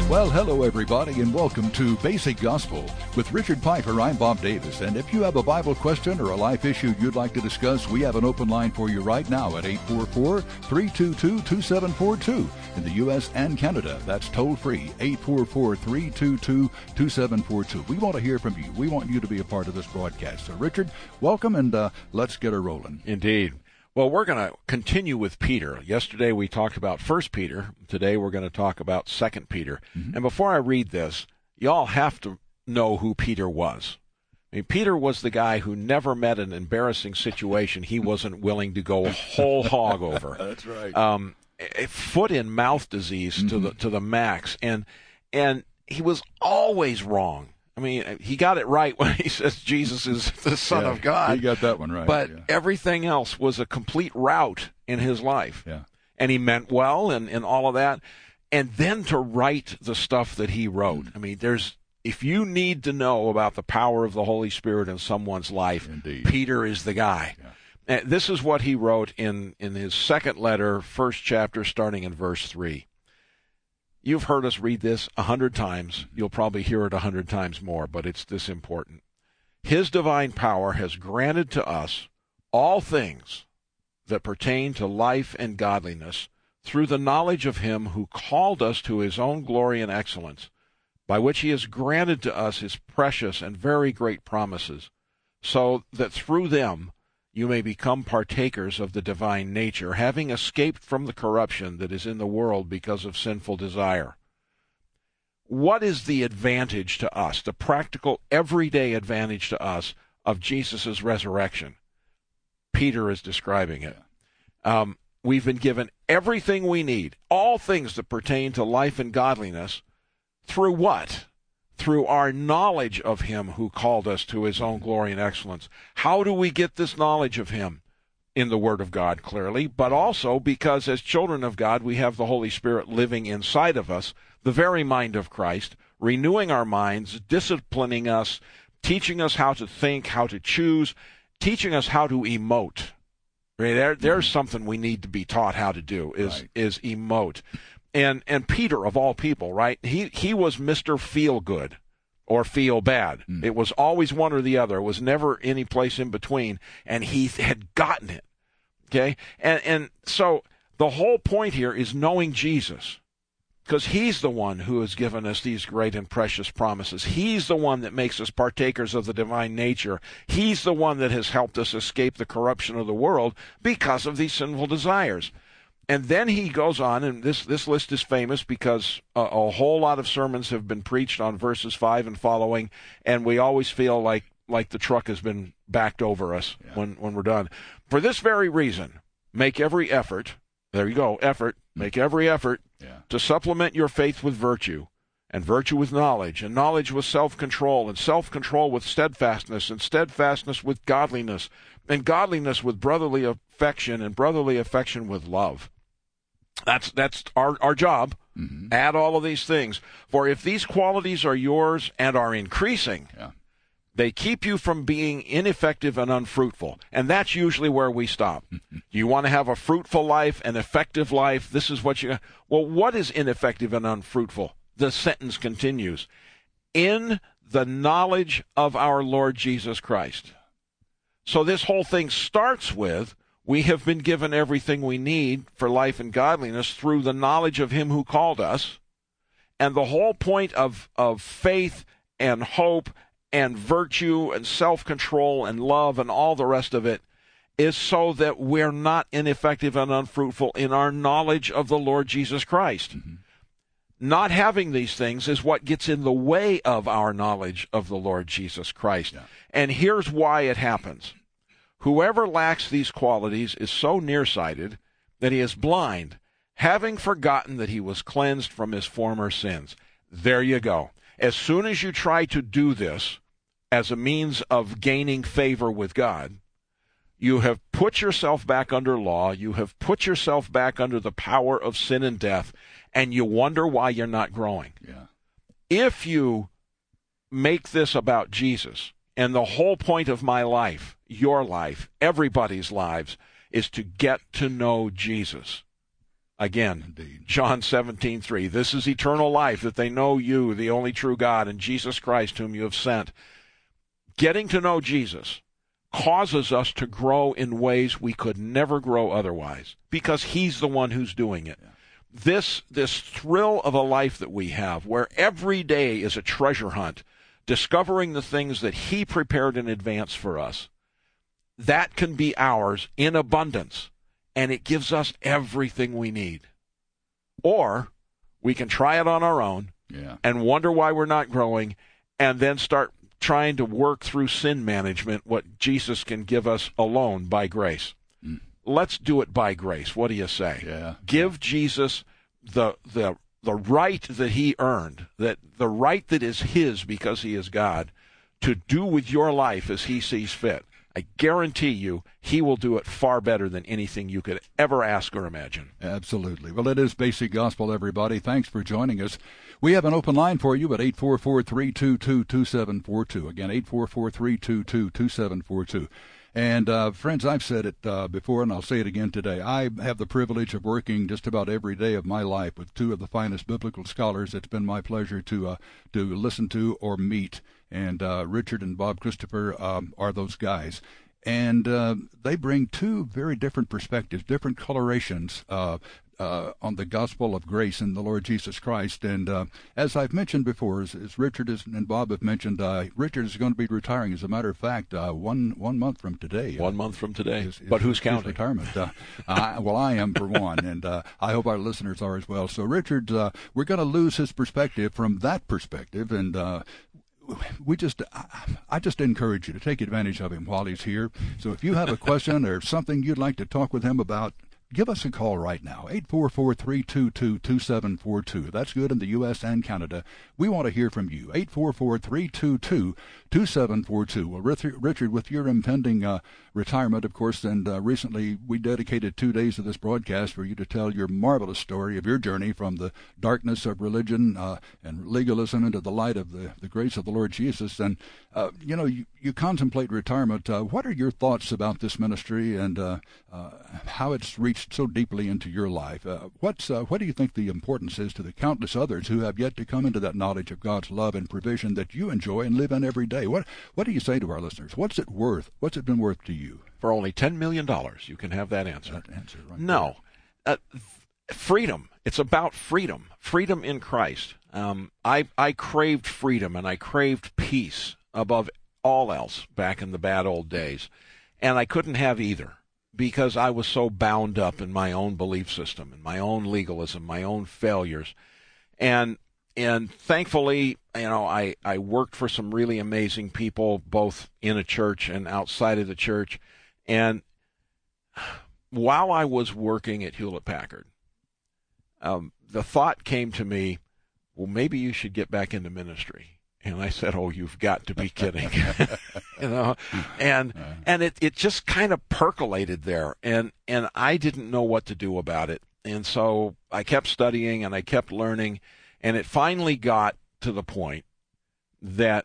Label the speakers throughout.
Speaker 1: Well, hello, everybody, and welcome to Basic Gospel. With Richard Piper, I'm Bob Davis, and if you have a Bible question or a life issue you'd like to discuss, we have an open line for you right now at 844-322-2742 in the U.S. and Canada. That's toll-free, 844-322-2742. We want to hear from you. We want you to be a part of this broadcast. So, Richard, welcome, and let's get her rolling.
Speaker 2: Indeed. Well, we're going to continue with Peter. Yesterday we talked about 1 Peter. Today we're going to talk about 2 Peter. Mm-hmm. And before I read this, y'all have to know who Peter was. I mean, Peter was the guy who never met an embarrassing situation he wasn't willing to go whole hog over.
Speaker 1: That's right.
Speaker 2: Foot and mouth disease to the max, and he was always wrong. I mean, he got it right when he says Jesus is the Son of God.
Speaker 1: He got that one right.
Speaker 2: But everything else was a complete rout in his life.
Speaker 1: Yeah.
Speaker 2: And he meant well and all of that. And then to write the stuff that he wrote. I mean, if you need to know about the power of the Holy Spirit in someone's life,
Speaker 1: indeed,
Speaker 2: Peter is the guy. Yeah. This is what he wrote in his second letter, first chapter, starting in verse 3. You've heard us read this 100 times. You'll probably hear it 100 times more, but it's this important. His divine power has granted to us all things that pertain to life and godliness through the knowledge of him who called us to his own glory and excellence, by which he has granted to us his precious and very great promises, so that through them you may become partakers of the divine nature, having escaped from the corruption that is in the world because of sinful desire. What is the advantage to us, the practical, everyday advantage to us of Jesus' resurrection? Peter is describing it. We've been given everything we need, all things that pertain to life and godliness, through what? Through our knowledge of him who called us to his own glory and excellence. How do we get this knowledge of him? In the Word of God, clearly, but also because as children of God, we have the Holy Spirit living inside of us, the very mind of Christ, renewing our minds, disciplining us, teaching us how to think, how to choose, teaching us how to emote. There's something we need to be taught how to do, is emote. And Peter, of all people, right, he was Mr. Feel Good or Feel Bad. It was always one or the other. It was never any place in between, and he had gotten it, okay? And so the whole point here is knowing Jesus, because he's the one who has given us these great and precious promises. He's the one that makes us partakers of the divine nature. He's the one that has helped us escape the corruption of the world because of these sinful desires. And then he goes on, and this list is famous because a whole lot of sermons have been preached on verses 5 and following, and we always feel like the truck has been backed over us when we're done. For this very reason, make every effort, there you go, make every effort to supplement your faith with virtue, and virtue with knowledge, and knowledge with self-control, and self-control with steadfastness, and steadfastness with godliness, and godliness with brotherly affection, and brotherly affection with love. That's our job. Add all of these things. For if these qualities are yours and are increasing, they keep you from being ineffective and unfruitful. And that's usually where we stop. You want to have a fruitful life, an effective life. This is what you... Well, what is ineffective and unfruitful? The sentence continues. In the knowledge of our Lord Jesus Christ. So this whole thing starts with, we have been given everything we need for life and godliness through the knowledge of him who called us. And the whole point of faith and hope and virtue and self-control and love and all the rest of it is so that we're not ineffective and unfruitful in our knowledge of the Lord Jesus Christ. Not having these things is what gets in the way of our knowledge of the Lord Jesus Christ. And here's why it happens. Whoever lacks these qualities is so nearsighted that he is blind, having forgotten that he was cleansed from his former sins. There you go. As soon as you try to do this as a means of gaining favor with God, you have put yourself back under law, you have put yourself back under the power of sin and death, and you wonder why you're not growing. If you make this about Jesus, and the whole point of my life, your life, everybody's lives, is to get to know Jesus. Again,
Speaker 1: Indeed.
Speaker 2: John 17:3. This is eternal life, that they know you, the only true God, and Jesus Christ, whom you have sent. Getting to know Jesus causes us to grow in ways we could never grow otherwise, because he's the one who's doing it. Yeah. This thrill of a life that we have, where every day is a treasure hunt, discovering the things that he prepared in advance for us, that can be ours in abundance, and it gives us everything we need. Or we can try it on our own and wonder why we're not growing, and then start trying to work through sin management, what Jesus can give us alone by grace. Let's do it by grace. What do you say?
Speaker 1: Yeah.
Speaker 2: Give Jesus the right that he earned, that the right that is his because he is God, to do with your life as he sees fit. I guarantee you he will do it far better than anything you could ever ask or imagine.
Speaker 1: Absolutely. Well, it is Basic Gospel, everybody. Thanks for joining us. We have an open line for you at 844-322-2742. Again, 844-322-2742. And, friends, I've said it before, and I'll say it again today. I have the privilege of working just about every day of my life with two of the finest biblical scholars. It's been my pleasure to listen to or meet. And Richard and Bob Christopher are those guys. And they bring two very different perspectives, different colorations on the gospel of grace in the Lord Jesus Christ. And as I've mentioned before, as Richard and Bob have mentioned, Richard is going to be retiring. As a matter of fact, one month from today.
Speaker 2: 1 month from today. But who's counting?
Speaker 1: Retirement. Well, I am for one, and I hope our listeners are as well. So Richard, we're going to lose his perspective from that perspective, and I just encourage you to take advantage of him while he's here. So if you have a question or something you'd like to talk with him about, give us a call right now, 844-322-2742. That's good in the U.S. and Canada. We want to hear from you, 844-322-2742. Well, Richard, with your impending retirement, of course, and recently we dedicated 2 days of this broadcast for you to tell your marvelous story of your journey from the darkness of religion and legalism into the light of the grace of the Lord Jesus. And, you contemplate retirement. What are your thoughts about this ministry and how it's reached so deeply into your life? What do you think the importance is to the countless others who have yet to come into that knowledge of God's love and provision that you enjoy and live in every day? What do you say to our listeners? What's it worth? What's it been worth to you?
Speaker 2: For only $10 million, you can have that answer.
Speaker 1: Right.
Speaker 2: No. Freedom. It's about freedom. Freedom in Christ. I craved freedom, and I craved peace above all else back in the bad old days. And I couldn't have either, because I was so bound up in my own belief system, and my own legalism, my own failures. And thankfully, I worked for some really amazing people, both in a church and outside of the church. And while I was working at Hewlett-Packard, the thought came to me, well, maybe you should get back into ministry. And I said, oh, you've got to be kidding. And it just kind of percolated there. And I didn't know what to do about it. And so I kept studying and I kept learning. And it finally got to the point that,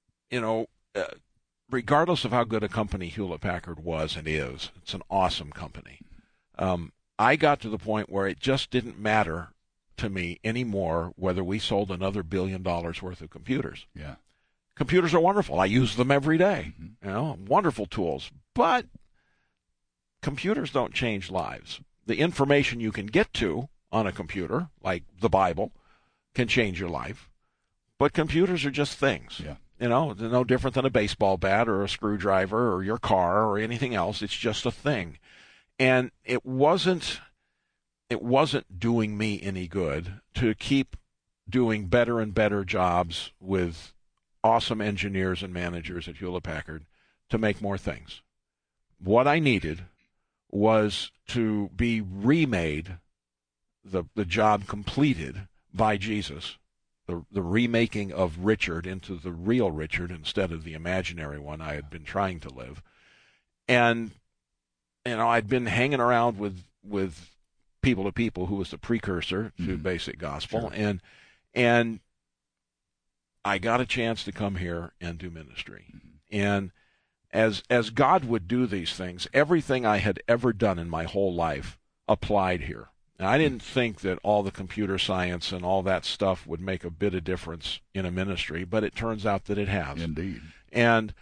Speaker 2: regardless of how good a company Hewlett-Packard was and is, it's an awesome company. I got to the point where it just didn't matter to me anymore whether we sold another $1 billion worth of computers.
Speaker 1: Yeah.
Speaker 2: Computers are wonderful. I use them every day. Wonderful tools. But computers don't change lives. The information you can get to on a computer, like the Bible, can change your life. But computers are just things.
Speaker 1: Yeah.
Speaker 2: They're no different than a baseball bat or a screwdriver or your car or anything else. It's just a thing. And it wasn't doing me any good to keep doing better and better jobs with awesome engineers and managers at Hewlett-Packard to make more things. What I needed was to be remade, the job completed by Jesus, the remaking of Richard into the real Richard instead of the imaginary one I had been trying to live. And, I'd been hanging around with People to People, who was the precursor to Basic Gospel. Sure. And I got a chance to come here and do ministry. And as God would do these things, everything I had ever done in my whole life applied here. Now, I didn't think that all the computer science and all that stuff would make a bit of difference in a ministry, but it turns out that it has.
Speaker 1: Indeed.
Speaker 2: And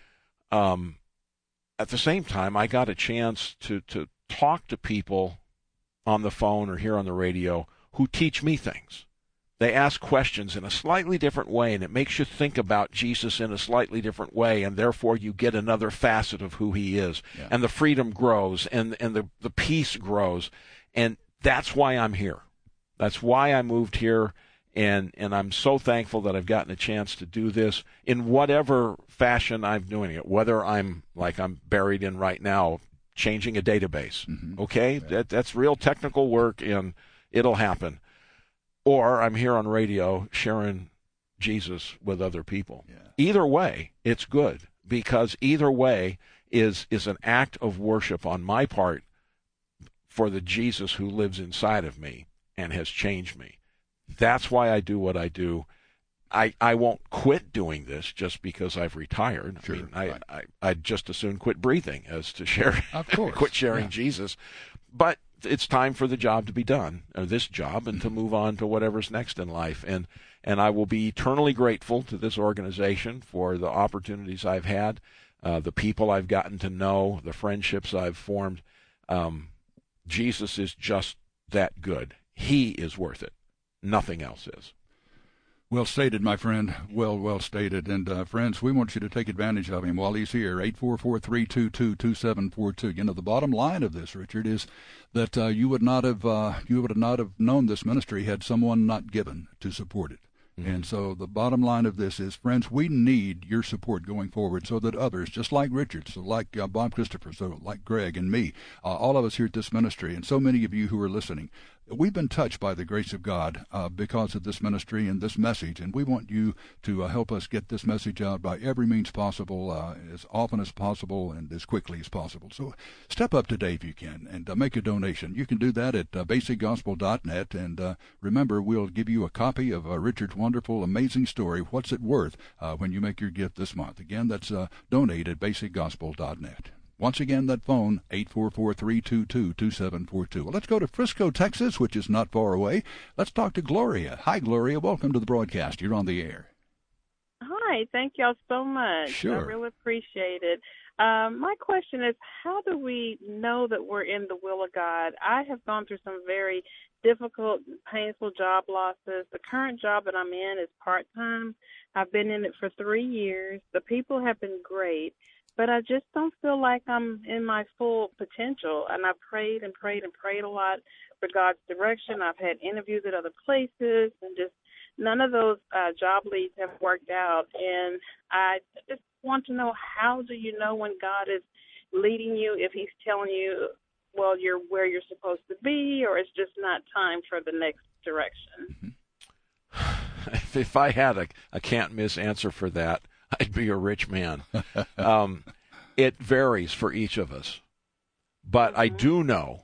Speaker 2: at the same time, I got a chance to talk to people on the phone or here on the radio who teach me things. They ask questions in a slightly different way, and it makes you think about Jesus in a slightly different way, and therefore you get another facet of who he is.
Speaker 1: Yeah.
Speaker 2: And the freedom grows, and the peace grows. And that's why I'm here. That's why I moved here, and I'm so thankful that I've gotten a chance to do this in whatever fashion I'm doing it, whether I'm buried in right now, changing a database.
Speaker 1: Mm-hmm.
Speaker 2: Okay?
Speaker 1: Yeah.
Speaker 2: That's real technical work, and it'll happen. Or I'm here on radio sharing Jesus with other people.
Speaker 1: Yeah.
Speaker 2: Either way, it's good, because either way is an act of worship on my part for the Jesus who lives inside of me and has changed me. That's why I do what I do. I won't quit doing this just because I've retired.
Speaker 1: Sure,
Speaker 2: I mean, I'd just as soon quit breathing as to share,
Speaker 1: Of course.
Speaker 2: quit sharing
Speaker 1: Yeah.
Speaker 2: Jesus. But it's time for the job to be done, or this job, and to move on to whatever's next in life. And I will be eternally grateful to this organization for the opportunities I've had, the people I've gotten to know, the friendships I've formed. Jesus is just that good. He is worth it. Nothing else is.
Speaker 1: Well stated, my friend. Well stated. And, friends, we want you to take advantage of him while he's here. 844-322-2742. You know, the bottom line of this, Richard, is that you would not have known this ministry had someone not given to support it. Mm-hmm. And so the bottom line of this is, friends, we need your support going forward so that others, just like Richard, so like Bob Christopher, so like Greg and me, all of us here at this ministry, and so many of you who are listening, we've been touched by the grace of God because of this ministry and this message, and we want you to help us get this message out by every means possible, as often as possible and as quickly as possible. So step up today if you can and make a donation. You can do that at basicgospel.net, and remember, we'll give you a copy of Richard's wonderful, amazing story, What's It Worth, when you make your gift this month. Again, that's donate at basicgospel.net. Once again, that phone, 844-322-2742. Well, let's go to Frisco, Texas, which is not far away. Let's talk to Gloria. Hi, Gloria. Welcome to the broadcast. You're on the air.
Speaker 3: Hi. Thank y'all so much.
Speaker 1: Sure.
Speaker 3: I really appreciate it. My question is, how do we know that we're in the will of God? I have gone through some very difficult, painful job losses. The current job that I'm in is part-time. I've been in it for 3 years. The people have been great. But I just don't feel like I'm in my full potential. And I've prayed and prayed and prayed a lot for God's direction. I've had interviews at other places, and just none of those job leads have worked out. And I just want to know, how do you know when God is leading you, if he's telling you, well, you're where you're supposed to be, or it's just not time for the next direction?
Speaker 2: If I had a can't-miss answer for that, I'd be a rich man. It varies for each of us. But I do know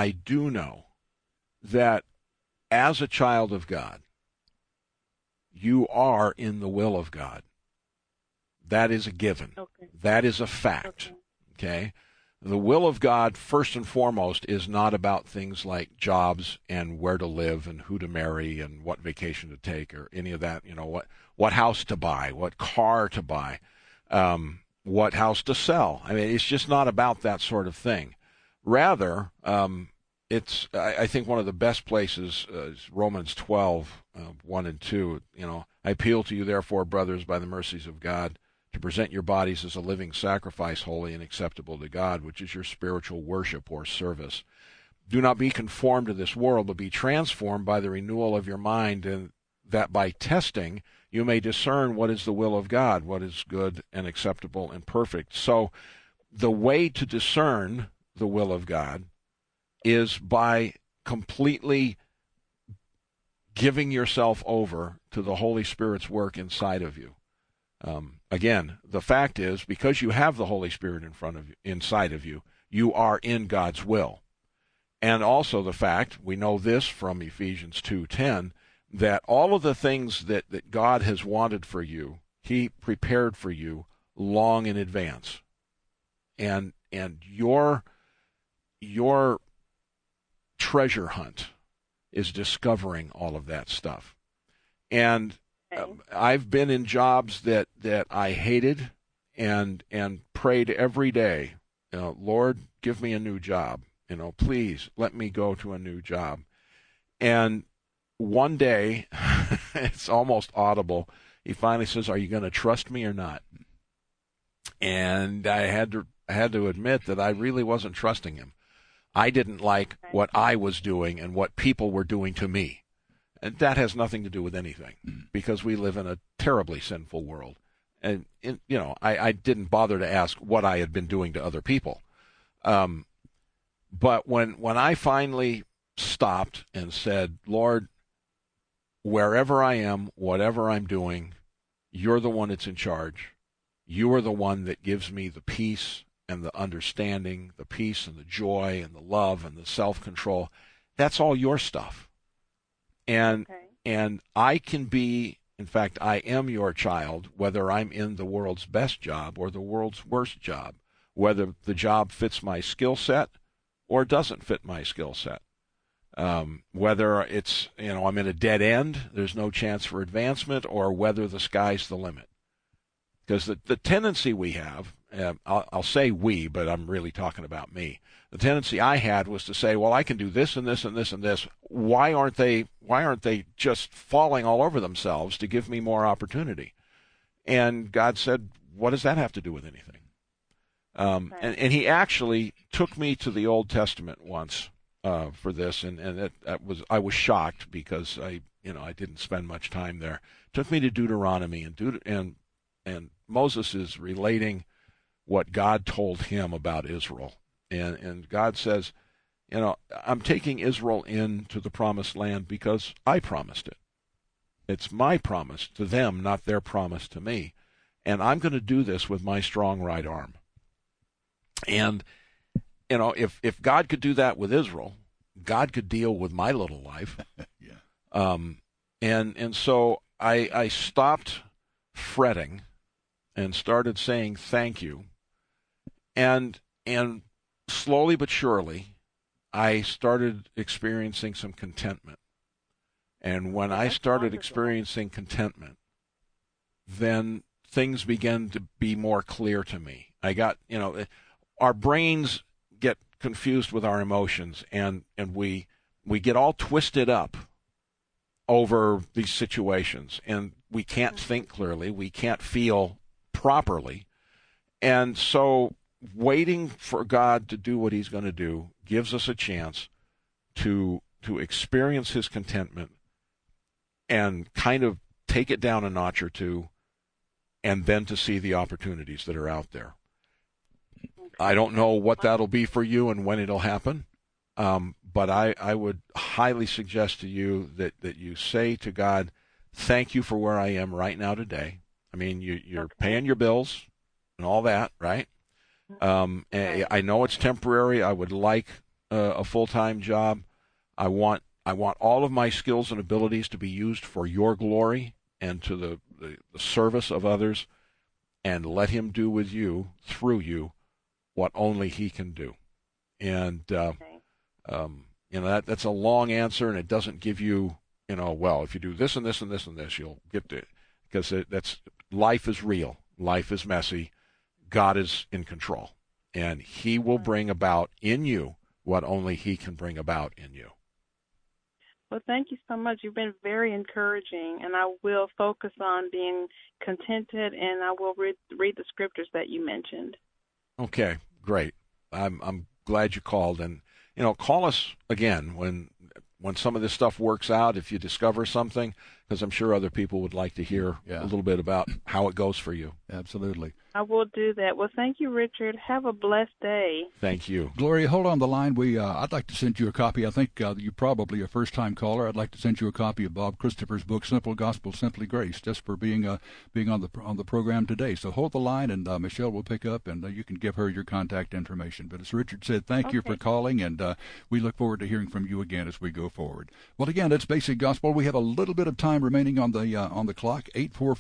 Speaker 2: that as a child of God, you are in the will of God. That is a given.
Speaker 3: Okay.
Speaker 2: That is a fact. Okay? The will of God, first and foremost, is not about things like jobs and where to live and who to marry and what vacation to take or any of that, what house to buy, what car to buy, what house to sell. I mean, it's just not about that sort of thing. Rather, it's, I think one of the best places is Romans 12, 1 and 2. I appeal to you, therefore, brothers, by the mercies of God, to present your bodies as a living sacrifice, holy and acceptable to God, which is your spiritual worship or service. Do not be conformed to this world, but be transformed by the renewal of your mind, and that by testing you may discern what is the will of God, what is good and acceptable and perfect. So the way to discern the will of God is by completely giving yourself over to the Holy Spirit's work inside of you. Again, the fact is, because you have the Holy Spirit inside of you, you are in God's will. And also the fact, we know this from Ephesians 2:10, that all of the things that God has wanted for you, he prepared for you long in advance. And your treasure hunt is discovering all of that stuff. And I've been in jobs that I hated and prayed every day, Lord, give me a new job. Please let me go to a new job. And one day, it's almost audible, he finally says, are you going to trust me or not? And I had to admit that I really wasn't trusting him. I didn't like what I was doing and what people were doing to me. And that has nothing to do with anything, because we live in a terribly sinful world. And, I didn't bother to ask what I had been doing to other people. But when I finally stopped and said, Lord, wherever I am, whatever I'm doing, you're the one that's in charge. You are the one that gives me the peace and the understanding, the peace and the joy and the love and the self-control. That's all your stuff. And I can be, in fact, I am your child, whether I'm in the world's best job or the world's worst job, whether the job fits my skill set or doesn't fit my skill set. Whether it's, I'm in a dead end, there's no chance for advancement, or whether the sky's the limit. Because the tendency we have, I'll say we, but I'm really talking about me. The tendency I had was to say, well, I can do this and this and this and this. Why aren't they just falling all over themselves to give me more opportunity? And God said, what does that have to do with anything? And he actually took me to the Old Testament once for this, and I was shocked because I didn't spend much time there. Took me to Deuteronomy, and Moses is relating what God told him about Israel. And God says, I'm taking Israel into the promised land because I promised it. It's my promise to them, not their promise to me. And I'm going to do this with my strong right arm. And, if God could do that with Israel, God could deal with my little life.
Speaker 1: Yeah.
Speaker 2: And so I stopped fretting and started saying thank you. And slowly but surely, I started experiencing some contentment. And when I started experiencing contentment, then things began to be more clear to me. I got, our brains get confused with our emotions, and we get all twisted up over these situations, and we can't think clearly, we can't feel properly. And so waiting for God to do what he's going to do gives us a chance to experience his contentment and kind of take it down a notch or two, and then to see the opportunities that are out there. I don't know what that'll be for you and when it'll happen, but I would highly suggest to you that you say to God, thank you for where I am right now today. I mean, you're paying your bills and all that, right? And I know it's temporary. I would like a full-time job. I want all of my skills and abilities to be used for your glory and to the service of others, and let him do with you, through you, what only he can do. And that's a long answer, and it doesn't give you, well, if you do this and this and this and this, you'll get to it. Because life is real, life is messy. God is in control, and he will bring about in you what only he can bring about in you.
Speaker 3: Well, thank you so much. You've been very encouraging, and I will focus on being contented, and I will read the scriptures that you mentioned.
Speaker 2: Okay, great. I'm glad you called, and call us again when some of this stuff works out, if you discover something, because I'm sure other people would like to hear a little bit about how it goes for you.
Speaker 1: Absolutely.
Speaker 3: I will do that. Well, thank you, Richard. Have a blessed day.
Speaker 2: Thank you.
Speaker 1: Gloria, hold on the line. I'd like to send you a copy. I think you're probably a first-time caller. I'd like to send you a copy of Bob Christopher's book, Simple Gospel, Simply Grace, just for being on the program today. So hold the line, and Michelle will pick up, and you can give her your contact information. But as Richard said, thank you for calling, and we look forward to hearing from you again as we go forward. Well, again, it's Basic Gospel. We have a little bit of time remaining on the clock.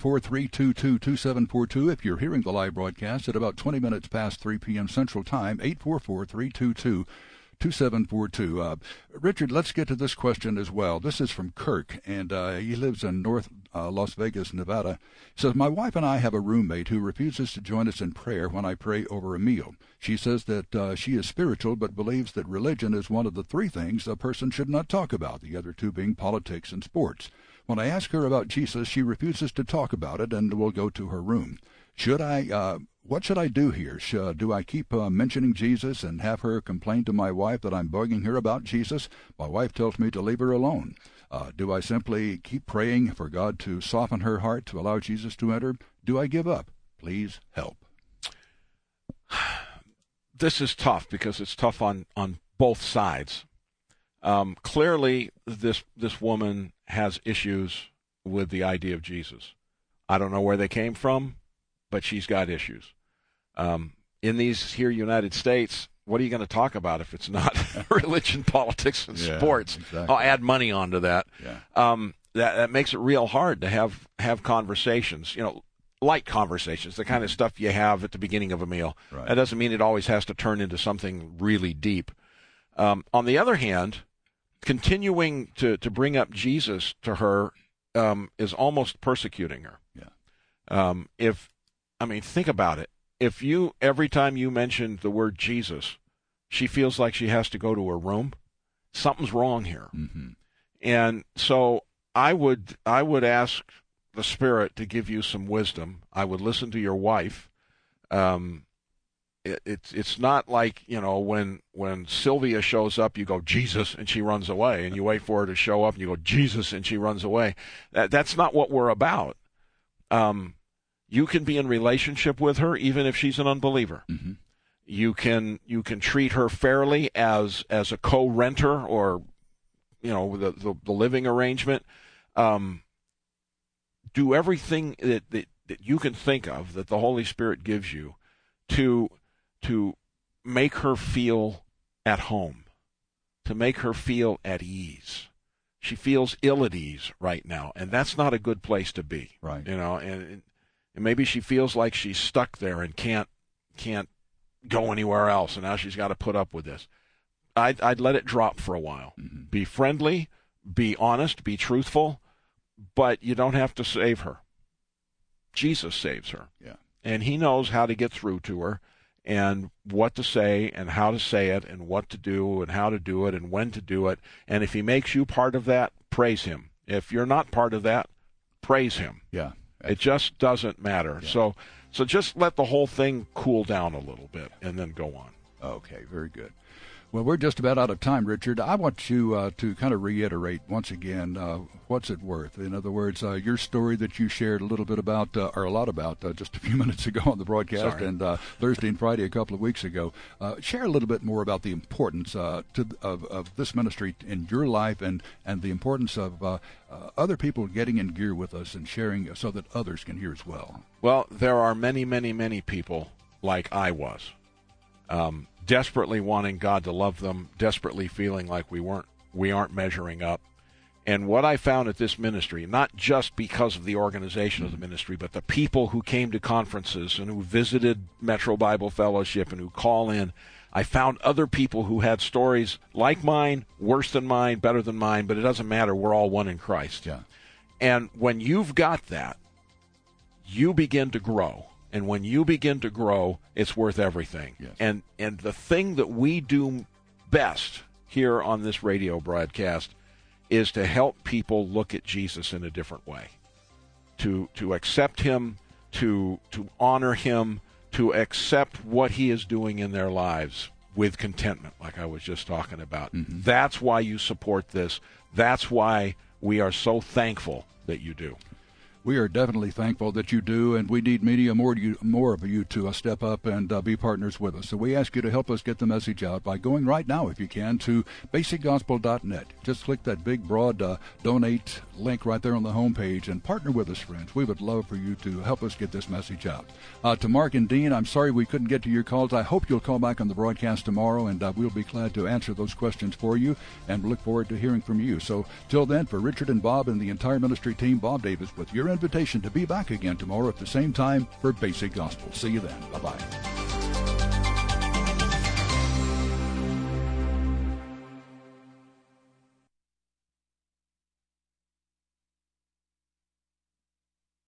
Speaker 1: 844-322-2742. If you're hearing the live broadcast at about 20 minutes past 3 p.m. Central Time, 844-322-2742. 2742. Richard, let's get to this question as well. This is from Kirk, and he lives in North Las Vegas, Nevada. He says, my wife and I have a roommate who refuses to join us in prayer when I pray over a meal. She says that she is spiritual but believes that religion is one of the three things a person should not talk about, the other two being politics and sports. When I ask her about Jesus, she refuses to talk about it and will go to her room. What should I do here? Do I keep mentioning Jesus and have her complain to my wife that I'm bugging her about Jesus? My wife tells me to leave her alone. Do I simply keep praying for God to soften her heart to allow Jesus to enter? Do I give up? Please help.
Speaker 2: This is tough because it's tough on both sides. Clearly, this woman has issues with the idea of Jesus. I don't know where they came from, but she's got issues. In these here United States, what are you going to talk about if it's not religion, politics, and sports? Exactly. I'll add money onto that. Yeah. That makes it real hard to have conversations, light conversations, the kind of stuff you have at the beginning of a meal. Right. That doesn't mean it always has to turn into something really deep. On the other hand, continuing to bring up Jesus to her is almost persecuting her. Yeah. Think about it. If every time you mention the word Jesus, she feels like she has to go to her room, something's wrong here. Mm-hmm. And so I would ask the Spirit to give you some wisdom. I would listen to your wife. It's not like, when Sylvia shows up, you go, Jesus, and she runs away, and you wait for her to show up, and you go, Jesus, and she runs away. That's not what we're about. You can be in relationship with her even if she's an unbeliever. Mm-hmm. You can treat her fairly as a co-renter or the living arrangement. Do everything that you can think of that the Holy Spirit gives you to make her feel at home, to make her feel at ease. She feels ill at ease right now, and that's not a good place to be. Right. And maybe she feels like she's stuck there and can't go anywhere else, and now she's got to put up with this. I'd let it drop for a while. Mm-hmm. Be friendly, be honest, be truthful, but you don't have to save her. Jesus saves her. Yeah. And he knows how to get through to her and what to say and how to say it and what to do and how to do it and when to do it. And if he makes you part of that, praise him. If you're not part of that, praise him. Yeah. It just doesn't matter. Yeah. So just let the whole thing cool down a little bit and then go on.
Speaker 1: Okay, very good. Well, we're just about out of time, Richard. I want you to kind of reiterate once again what's it worth. In other words, your story that you shared a little bit about, or a lot about, just a few minutes ago on the broadcast. Sorry. And Thursday and Friday a couple of weeks ago. Share a little bit more about the importance of this ministry in your life and the importance of other people getting in gear with us and sharing so that others can hear as well.
Speaker 2: Well, there are many, many, many people like I was. Desperately wanting God to love them, desperately feeling like we aren't measuring up. And what I found at this ministry, not just because of the organization of the ministry, but the people who came to conferences and who visited Metro Bible Fellowship and who call in, I found other people who had stories like mine, worse than mine, better than mine, but it doesn't matter. We're all one in Christ. Yeah. And when you've got that, you begin to grow. And when you begin to grow, it's worth everything. Yes. And the thing that we do best here on this radio broadcast is to help people look at Jesus in a different way, to accept him, to honor him, to accept what he is doing in their lives with contentment, like I was just talking about. Mm-hmm. That's why you support this. That's why we are so thankful that you do.
Speaker 1: We are definitely thankful that you do, and we need more of you to step up and be partners with us. So we ask you to help us get the message out by going right now, if you can, to basicgospel.net. Just click that big, broad donate link right there on the homepage and partner with us, friends. We would love for you to help us get this message out. To Mark and Dean, I'm sorry we couldn't get to your calls. I hope you'll call back on the broadcast tomorrow, and we'll be glad to answer those questions for you and look forward to hearing from you. So till then, for Richard and Bob and the entire ministry team, Bob Davis with your invitation to be back again tomorrow at the same time for Basic Gospel. See you then. Bye-bye.